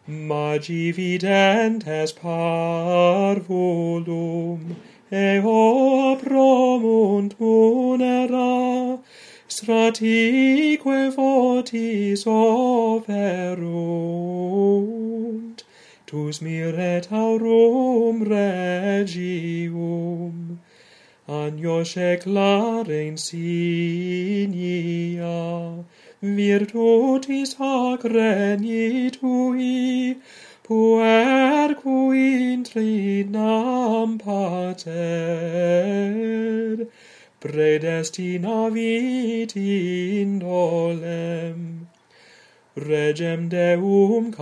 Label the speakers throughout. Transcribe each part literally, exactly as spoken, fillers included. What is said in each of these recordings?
Speaker 1: Magi videntes parvulum, eo promunt munera, stratique votis oferunt, tus miret aurum regium, agnos eclare insignia, virtutis hac regni tui, puerque intrinam pater, predestinavit indolem, regem Deum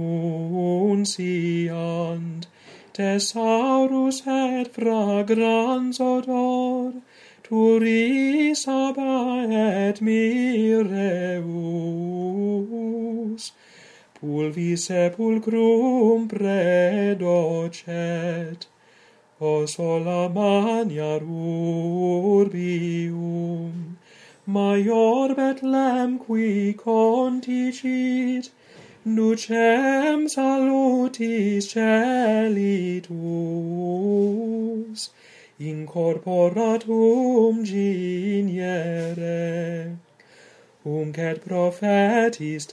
Speaker 1: canunciant, thesaurus et fragrans odor, turis aba et mireus, pulvi sepulcrum predocet, o sola maniar urbium, maior Bethlem qui contigit, nucem salutis celitus, incorporatum giniere, unc et prophetis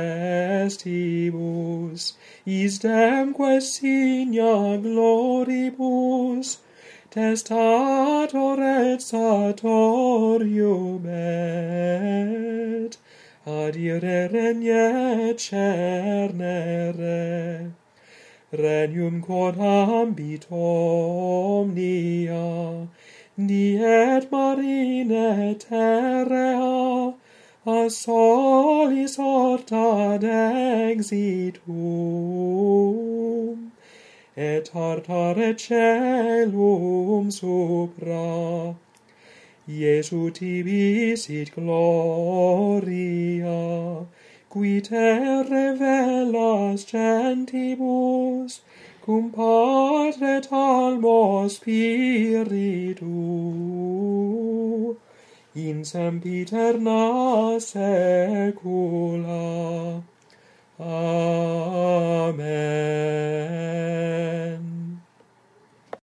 Speaker 1: testibus, isdemque signa gloribus, testator et satorium et, adire regnet cernere, regnum quod ambit omnia, diet marine terrea, a solis horta exitum, et tartare celum supra, Iesu tibi sit gloria, qui te revelas gentibus, cum Patre talmo Spiritu, in sempiterna saecula. Amen.